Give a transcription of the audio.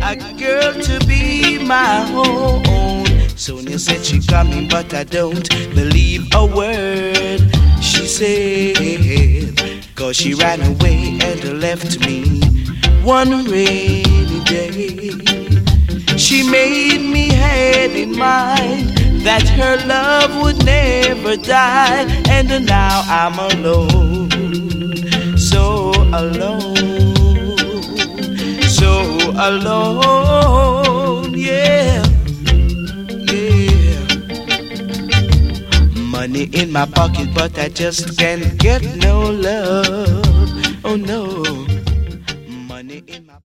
a girl to be my own. Sonia said she coming, but I don't believe a word she said, 'cause she ran away and left me one rainy day. She made me had in mind that her love would never die, and now I'm alone, so alone, so alone, yeah, yeah. Money in my pocket, but I just can't get no love, oh no. Money in my